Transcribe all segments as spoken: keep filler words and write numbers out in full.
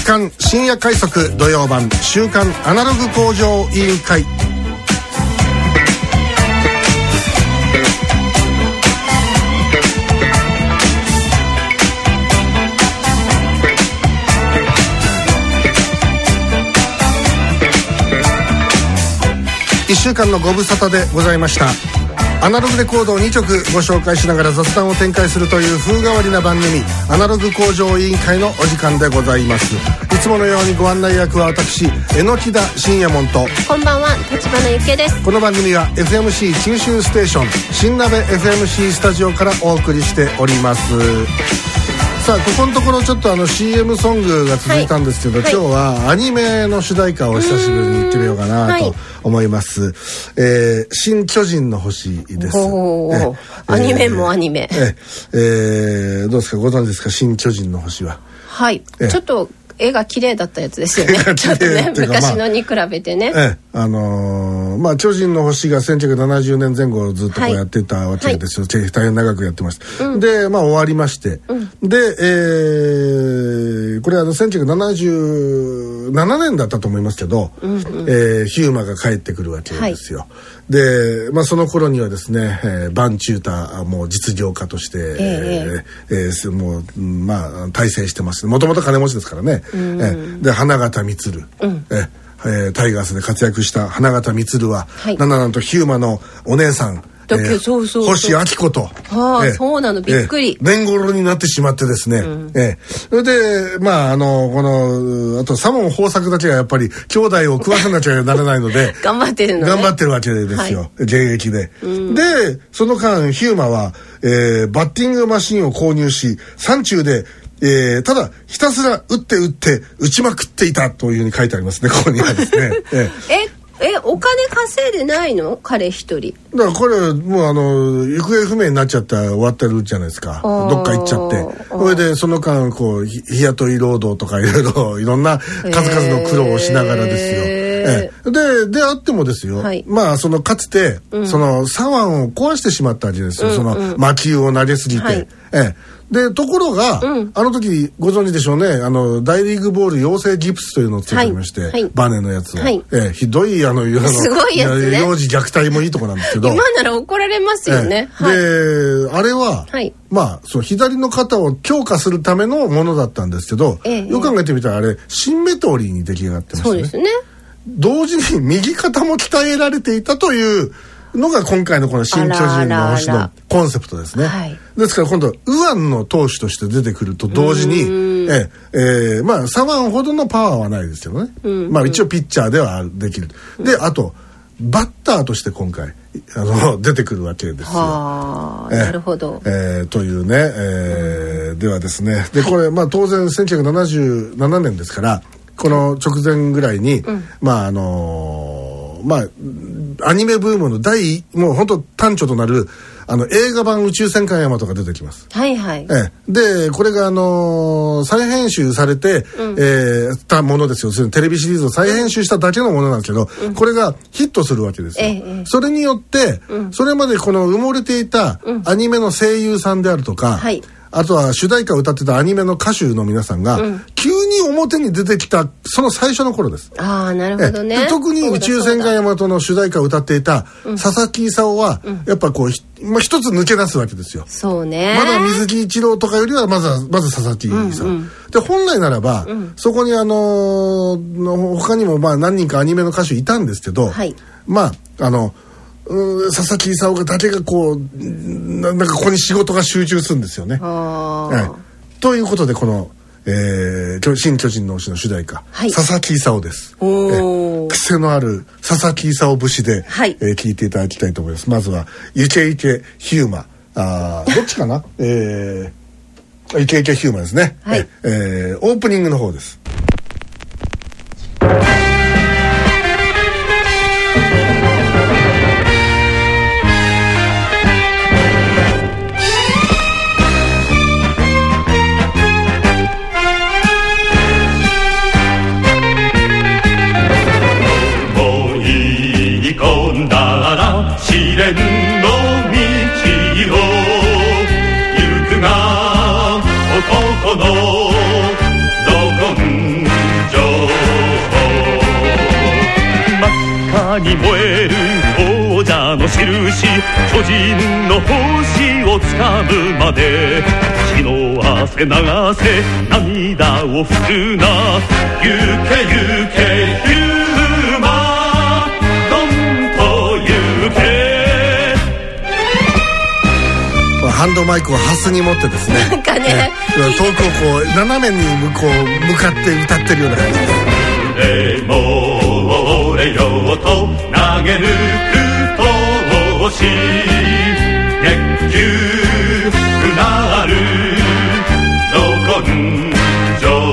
刊深夜快速土曜版週刊アナログ工場委員会。いっしゅうかんのご無沙汰でございました。アナログレコードをにちょくご紹介しながら雑談を展開するという風変わりな番組、アナログ工場委員会のお時間でございます。いつものようにご案内役は私、榎田信也門と、 こんばんは、立花ゆけです。 この番組は エフエムシー 九州ステーション新鍋 エフエムシー スタジオからお送りしております。さあ、ここのところちょっとあの シーエム ソングが続いたんですけど、はい、今日はアニメの主題歌を久しぶりに言ってみようかなと思います、はい。えー、新巨人の星です。 おー、アニメもアニメ、 ええー、どうですか、ご存知ですか、新巨人の星は。 はい、ちょっと絵が綺麗だったやつですよね。ちょっとね、昔のに比べてね。 ええ、あのー、まあ巨人の星がせんきゅうひゃくななじゅうねんぜん後ずっとこうやってたわけですよ。はい、大変長くやってました。うん、で、まあ終わりまして、うん、で、えー、これあのせんきゅうひゃくななじゅうななねんだったと思いますけど、うんうん、えー、ヒューマが帰ってくるわけですよ。はい、で、まあその頃にはですね、えー、バンチュータもう実業家として、えーえー、もうまあ大成してます。もともと金持ちですからね。うん、えで花形満、うんええー、タイガースで活躍した花形満は、はい、なんなんとヒューマのお姉さん、 えー、そうそうそう星明子と、 はあ、えー、そうなの、びっくり、 えー、年頃になってしまってですね、うんえー、それでまああのこのあと左門豊作たちがやっぱり兄弟を食わせなきゃならないので頑張ってるのね、 頑張ってるわけですよ、はい、現役で、うん、でその間ヒューマは、えー、バッティングマシンを購入し山中でえー、ただひたすら打って打って打ちまくっていたというふうに書いてありますね、ここにはですね。えええお金稼いでないの、彼一人。 だからこれもうあの行方不明になっちゃったら終わってるじゃないですか、どっか行っちゃって。それでその間こう日雇い労働とかいろいろいろんな数々の苦労をしながらですよ。ええ、でであってもですよ、はい、まあそのかつて、うん、その左腕を壊してしまったわけですよ、うんうん、その魔球を投げすぎて、はい、ええでところが、うん、あの時ご存知でしょうね、あの大リーグボール養成ギプスというのをつけていまして、はいはい、バネのやつを、はいええ、ひどいあのすごいやつね、 幼児虐待もいいとこなんですけど今なら怒られますよね、 ええはい、であれは、はい、まあその左の肩を強化するためのものだったんですけど、ええ、よく考えてみたらあれシンメトリーに出来上がってましたね。そうですね。同時に右肩も鍛えられていたというのが今回のこの新巨人の星のコンセプトですね。はい、ですから今度右腕の投手として出てくると同時にえええー、まあ左腕ほどのパワーはないですけどね、まあ一応ピッチャーではできる。であとバッターとして今回あの出てくるわけですよ。 はあ、なるほど、 えー、というね、えー、ではですね、でこれ、はい、まあ当然せんきゅうひゃくななじゅうななねんですからこの直前ぐらいに、うん、まああのー、まあアニメブームの第もう本当端緒となるあの映画版宇宙戦艦ヤマトが出てきます。 はいはい。 ええ、でこれがあのー、再編集されて、うんえー、たものですよ。テレビシリーズを再編集しただけのものなんですけど、うん、これがヒットするわけですよ。ええ、それによって、うん、それまでこの埋もれていたアニメの声優さんであるとか、うんはいあとは主題歌を歌ってたアニメの歌手の皆さんが、うん、急に表に出てきたその最初の頃です。 ああ、なるほどね。 特に宇宙戦艦ヤマトの主題歌を歌っていた佐々木功は、うん、やっぱこう、まあ、一つ抜け出すわけですよ。 そうね。 まだ水木一郎とかよりはまずはまず佐々木さん、うんうん、で本来ならば、うん、そこにあのー、他にもまあ何人かアニメの歌手いたんですけど、はい、まああの佐々木功だけがこうな, なんかここに仕事が集中するんですよね。はい、ということでこの、えー、新巨人の星の主題歌、はい、佐々木功です。おえ癖のある佐々木功節で、はいえー、聞いていただきたいと思います。まずはイケイケヒューマあどっちかな、えー、イケイケヒューマですね、はいえー、オープニングの方です。 試練の道を行くが男のど根に燃える王者の印、巨人の星をつかむまで血の汗流せ涙を拭くな、行け行けヒューマドンと行け。 ハンドマイクをハスに持ってですね、 なんかね、 遠くをこう斜めに向こう向かって歌ってるような感じです。 でも俺よと投げ抜く闘志、熱球うなるど根性、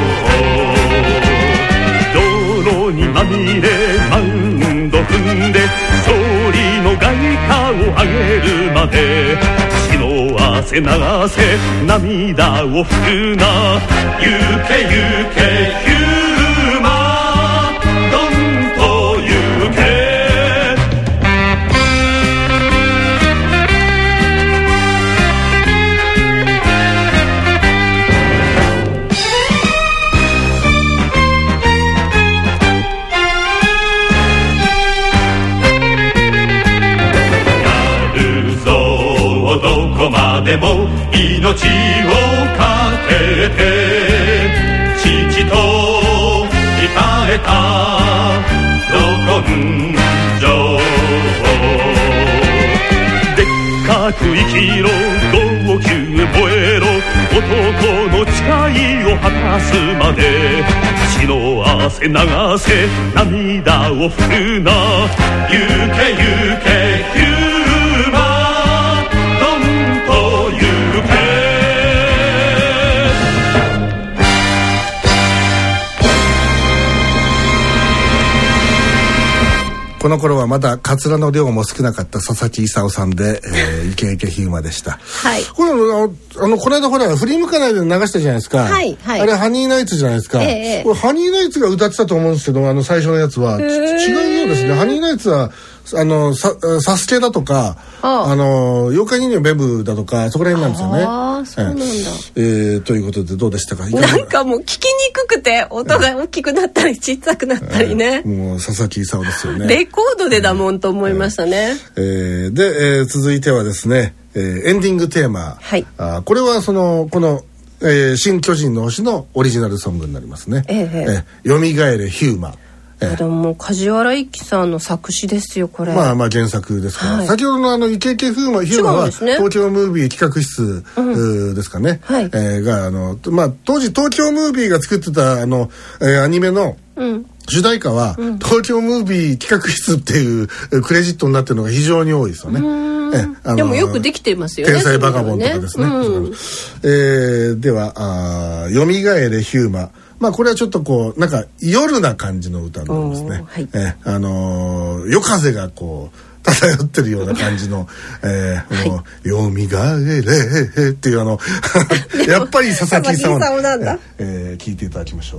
泥にまみれマウンド踏んで勝利の外貨を上げるまで血の汗流せ涙を拭くな、行け行けヒューマドンと行け。どこまでも命をかけて父と鍛えたど根性、でっかく生きろ号泣燃えろ男の誓いを果たすまで血の汗流せ涙を拭くな、行け行けヒューマこの頃はまだカツラの量も少なかった佐々木勲さんで、えー、イケイケヒューマでした。 はい。 これあの、あのこの間ほら振り向かないで流したじゃないですか。はいはい。あれハニーナイツじゃないですか。ええ、これハニーナイツが歌ってたと思うんですけど、あの最初のやつは違うようですね。ハニーナイツはあのササスケだとか、あ, あの妖怪人形ベブだとかそこら辺なんですよね。 ああ、そうなんだ。 えー、ということでどうでしたか。 なんかもう聞きにくくて音が大きくなったり小さくなったりね。 えー、もう佐々木勲ですよね。 レコードでだもんと思いましたね。 えー、で、えー、続いてはですね、えー、エンディングテーマ。はい。あこれはそのこの、えー、新巨人の星のオリジナルソングになりますね。えー、えー、よみがえれヒューマ。 でももう梶原一騎さんの作詞ですよこれ。 まあまあ原作ですから、はい、先ほどのあのイケイケヒューマヒューマは、ね、東京ムービー企画室、うん、ですかね、はい、えー、があのまあ当時東京ムービーが作ってたあの、えー、アニメの、うん、主題歌は、うん、東京ムービー企画室っていうクレジットになってるのが非常に多いですよね。 えあのでもよくできてますよね。 天才バカボンとかですね。うん、えー、ではあよみがえれヒューマ。まあこれはちょっとこうなんか夜な感じの歌なんですね。はい、えあのー、夜風がこう漂ってるような感じの、えー、もうよみがえれっていうあのやっぱり佐々木さんなんだ、えー、聞いていただきましょう。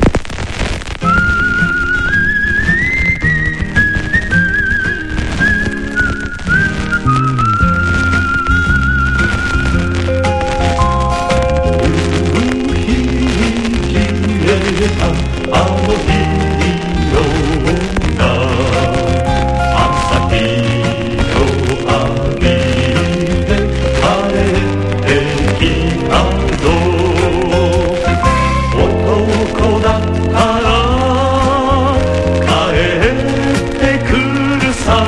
あの日のような朝日を浴びて晴れてきたぞ、男だったら帰ってくるさ、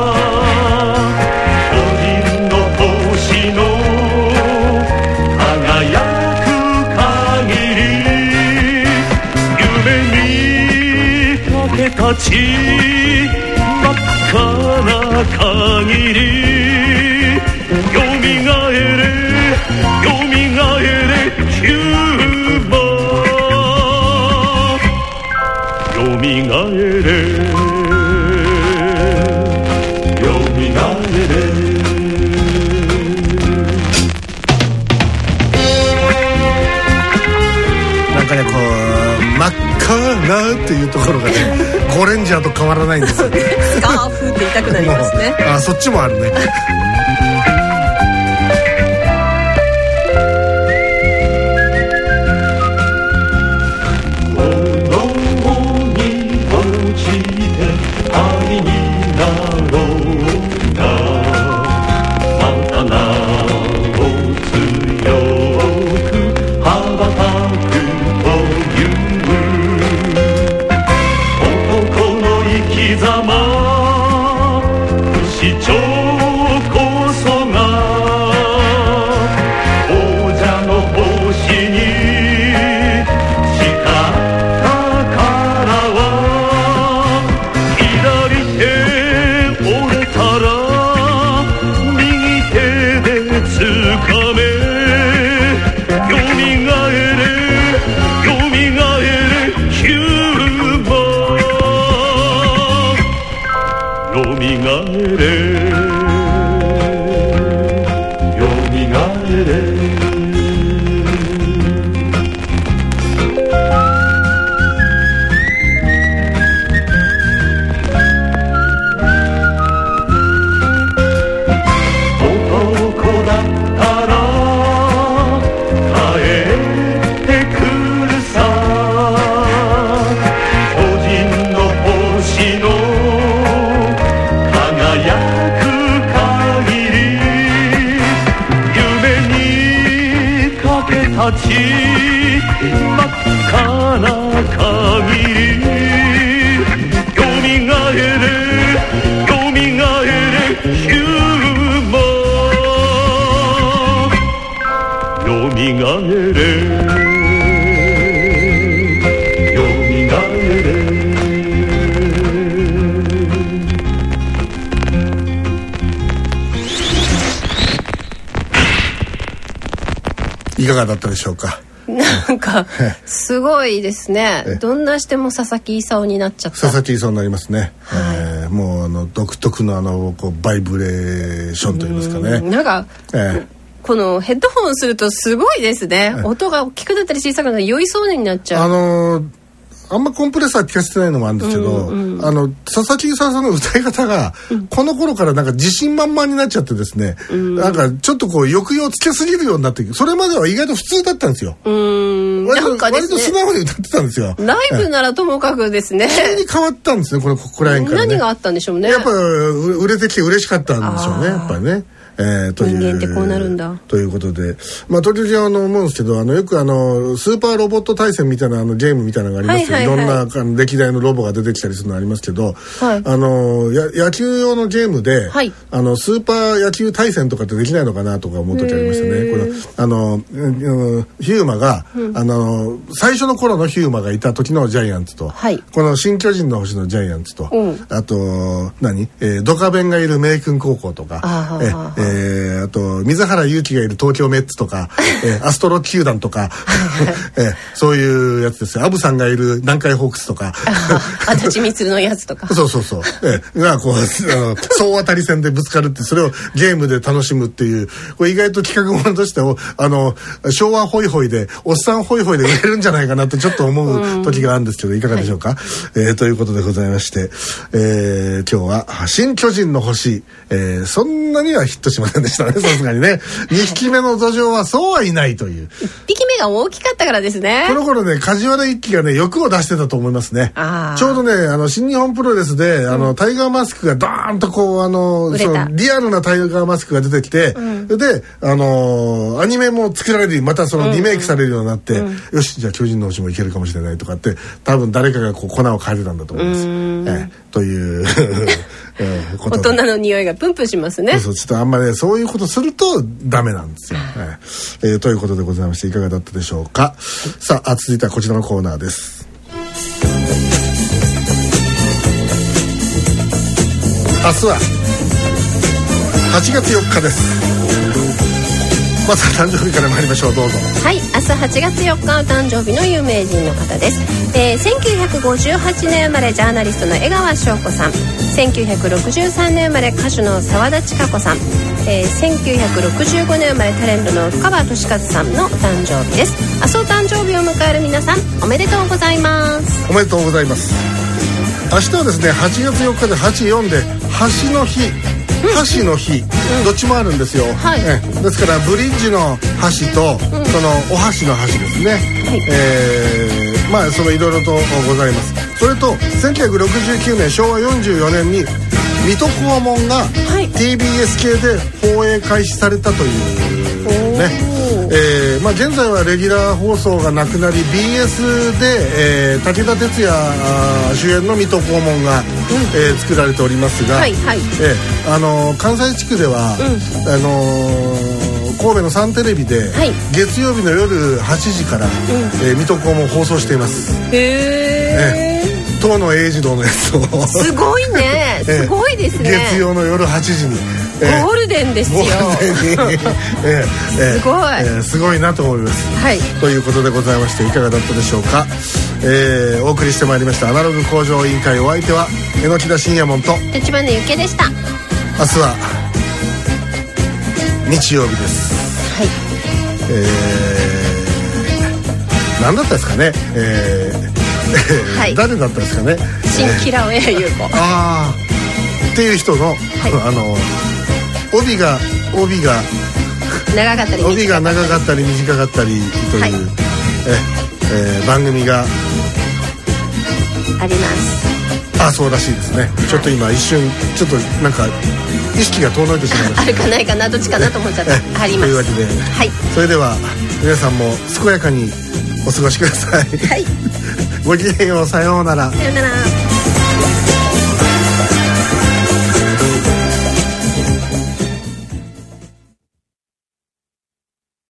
巨人の星の輝く限りたち真っ赤な限りよみがえれよみがえれヒューマよみがえれよみがえれ。 なんかねこう真っ赤なっていうところがねゴレンジャーと変わらないんですよね。 スカーフって言いたくなりますね。 あ、そっちもあるね。 子供に落ちてざま不死鳥こそが王者の星に誓ったからは左手折れたら右手で掴めよみがえれよみがえれヒューマンよみがえれよみがえれ男だったら帰ってくるさ巨人の星の輝く限り夢にかけたち真っ赤な限りよみがえれよみがえれヒューマンよみがえれよみがえれいかがだったでしょうか。 なんかすごいですね。どんなしても佐々木功になっちゃった。 佐々木功になりますね、 はいえー、もうあの独特のあのこうバイブレーションといいますかね。 なんか、えー、このヘッドホンするとすごいですね。音が大きくなったり小さくなったり酔いそうになっちゃう。 あのーあんまコンプレッサー聞かせてないのもあるんですけど、うんうん、あの佐々木功さんの歌い方が、うん、この頃からなんか自信満々になっちゃってですね、うん、なんかちょっとこう抑揚つけすぎるようになってそれまでは意外と普通だったんですよ。うーん割と、 なんかですね、 割と素直に歌ってたんですよ。 ライブならともかくですね、 急に変わったんですねこのここら辺からね。 何があったんでしょうね。 やっぱ売れてきて嬉しかったんでしょうねやっぱりね。えー、という人間ってこうなるんだということで、まあ時々あの思うんですけど、あのよくあのスーパーロボット対戦みたいなあのゲームみたいなのがありますよ、はいはいはい、いろんなあの歴代のロボが出てきたりするのありますけど、はい、あのや野球用のゲームで、はい、あのスーパー野球対戦とかってできないのかなとか思う時ありましたね。これあのヒューマが、うん、あの最初の頃のヒューマがいた時のジャイアンツと、はい、この新巨人の星のジャイアンツと、うん、あと何、えー、ドカベンがいる明君高校とか、あえーえー、あと水原勇気がいる東京メッツとか、えー、アストロ球団とか、えー、そういうやつですよ。アブさんがいる南海ホークスとか足立みつるのやつとかそうそうそう、えー、がこうあの総当たり戦でぶつかるって、それをゲームで楽しむっていう、これ意外と企画ものとしてあの昭和ホイホイでおっさんホイホイで売れるんじゃないかなってちょっと思う時があるんですけど、いかがでしょうか、はい、えー、ということでございまして、えー、今日は新巨人の星、えー、そんなにはヒットしませんでしたねさすがにね。にひきめの土壌はそうはいないという。いっぴきめが大きかったからですね。 この頃ね梶原一騎がね欲を出してたと思いますね。あちょうどねあの新日本プロレスで、うん、あのタイガーマスクがドーンとこうあのそのリアルなタイガーマスクが出てきて、うん、であのアニメも作られる、またそのリメイクされるようになって、うんうん、よしじゃあ巨人の星もいけるかもしれないとかって多分誰かがこう粉を変えてたんだと思います。えというえー、 大人の匂いがプンプンしますね。 そうそう、ちょっとあんまり、ね、そういうことするとダメなんですよ、えーえー、ということでございまして、いかがだったでしょうか。さあ続いてはこちらのコーナーです。明日ははちがつよっかです。まずは誕生日から参りましょう。どうぞ。 はい、明日はちがつよっかお誕生日の有名人の方です、えー、せんきゅうひゃくごじゅうはちねん生まれジャーナリストの江川翔子さん、せんきゅうひゃくろくじゅうさんねん生まれ歌手の沢田千佳子さん、えー、せんきゅうひゃくろくじゅうごねん生まれタレントの深川俊和さんのお誕生日です。明日お誕生日を迎える皆さんおめでとうございます。 おめでとうございます。明日はですねはちがつよっかではちよんで橋の日、橋の日、うん、どっちもあるんですよ、はい、えですからブリッジの橋と、うん、そのお箸の箸ですね、はい、えー、まあそのいろいろとございます。それとせんきゅうひゃくろくじゅうきゅうねんしょうわよんじゅうよねんに水戸黄門が ティービーエス 系で放映開始されたというね、えーまあ、現在はレギュラー放送がなくなり ビーエス で、えー、武田鉄矢主演の水戸黄門が、うんえー、作られておりますが、はいはいえーあのー、関西地区では、うんあのー、神戸のサンテレビで、はい、月曜日の夜はちじから、うんえー、水戸黄門放送しています。へー、えー東野栄治郎のやつをすごいねすごいですね月曜の夜はちじに、 えー、ゴールデンですよゴールデンに、 えー、 すごい、 えー、すごいなと思います、 はい、 ということでございましていかがだったでしょうか、えー、お送りしてまいりましたアナログ向上委員会、お相手は榎田信也門と立花ゆけでした。 明日は日曜日です。はいえー、何だったですかね、えーはい、誰だったんですかね、 新キラオエ優子、 ああっていう人の、はい、あの帯が帯が長かったり帯が長かったり短かったりという、はいええー、番組があります。 あそうらしいですね、はい、ちょっと今一瞬ちょっとなんか意識が遠のいてしまいましたあるかないかなどっちかなと思っちゃったあります。 というわけで、はい、それでは皆さんも健やかにお過ごしください。はいごきげんよう、さようなら。 さようなら。